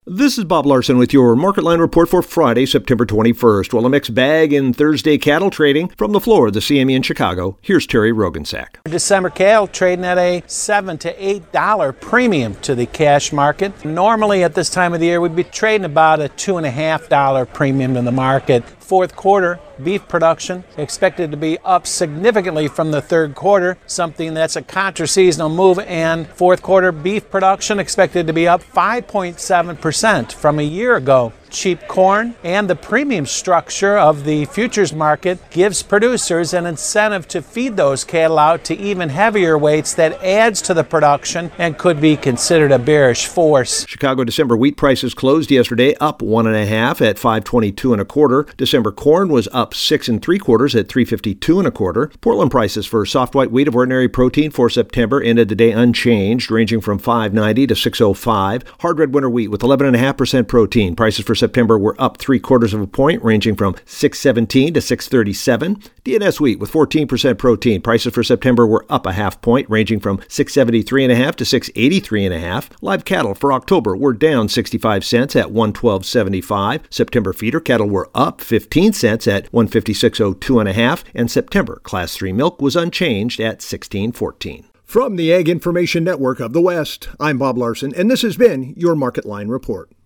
This is Bob Larson with your Market Line report for Friday, September 21st. Well, a mixed bag in Thursday cattle trading. From the floor of the CME in Chicago, here's Terry Rogensack. December cattle trading at a $7 to $8 premium to the cash market. Normally at this time of the year, we'd be trading about a $2.50 premium in the market. Fourth quarter beef production expected to be up significantly from the third quarter, something that's a contra-seasonal move, and fourth quarter beef production expected to be up 5.7% from a year ago. Cheap corn and the premium structure of the futures market gives producers an incentive to feed those cattle out to even heavier weights that adds to the production and could be considered a bearish force. Chicago December wheat prices closed yesterday up 1.5 at $5.22 1/4. December corn was up 6 3/4 at $3.52 1/4. Portland prices for soft white wheat of ordinary protein for September ended the day unchanged, ranging from $5.90 to $6.05. Hard red winter wheat with 11.5% protein prices for September were up 3/4 point, ranging from $6.17 to $6.37. DNS wheat with 14% protein prices for September were up 0.5 point, ranging from $6.73.5 to $6.83.5. Live cattle for October were down 65 cents at $112.75. September feeder cattle were up 15 cents at $156.02 1/2, and September Class 3 milk was unchanged at $16.14. From the Ag Information Network of the West, I'm Bob Larson, and this has been your Market Line report.